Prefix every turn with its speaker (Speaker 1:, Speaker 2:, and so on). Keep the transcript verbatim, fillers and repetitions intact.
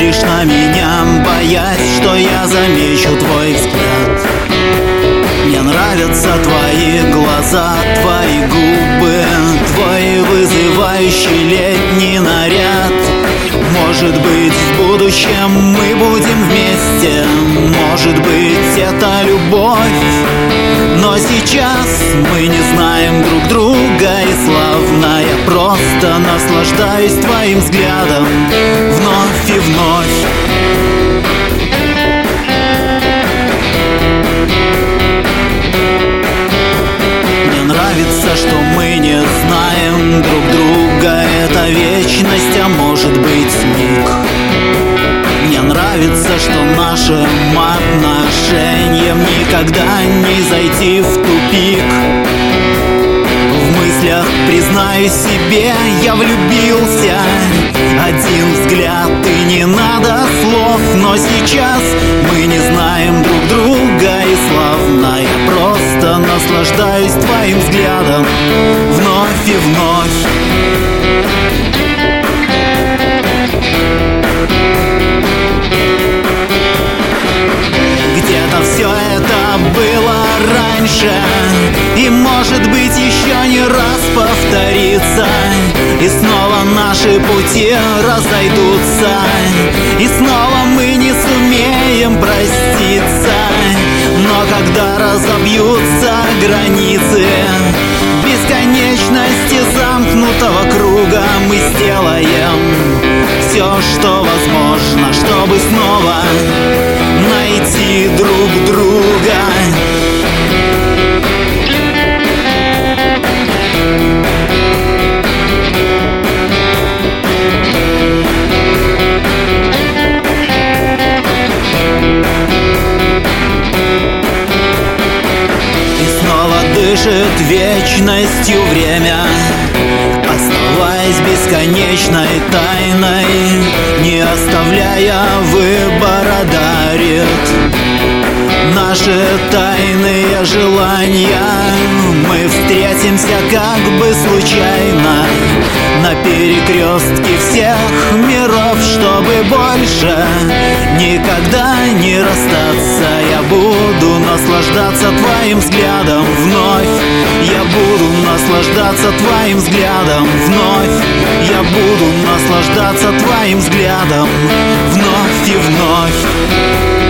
Speaker 1: смотришь на меня, боясь, что я замечу твой взгляд. Мне нравятся твои глаза, твои губы, твой вызывающий летний наряд. Может быть, в будущем мы будем вместе, может быть, это любовь. Но сейчас мы не знаем друг друга, и славно я просто наслаждаюсь твоим взглядом вновь и вновь. Мне нравится, что мы не знаем друг друга, это вечность, а может быть миг. Мне нравится, что нашим отношениям никогда не зайти в тупик. В мыслях, признаюсь себе, я влюбился. Один взгляд и не надо слов, но сейчас мы не знаем друг друга, и славно я просто наслаждаюсь твоим взглядом вновь и вновь. Все это было раньше, и может быть еще не раз повторится. И снова наши пути разойдутся, и снова мы не сумеем проститься. Но когда разобьются границы бесконечности замкнутого круга, мы сделаем все, что возможно, чтобы снова найти друг друга. И снова дышит вечностью время, оставаясь бесконечной тайной, не оставляя выбора, дарит наши тайные желания. Мы встретимся как бы случайно на перекрестке всех миров, чтобы больше никогда не расстаться. Я буду наслаждаться твоим взглядом вновь. Я буду наслаждаться твоим взглядом вновь. Я буду наслаждаться твоим взглядом вновь и вновь.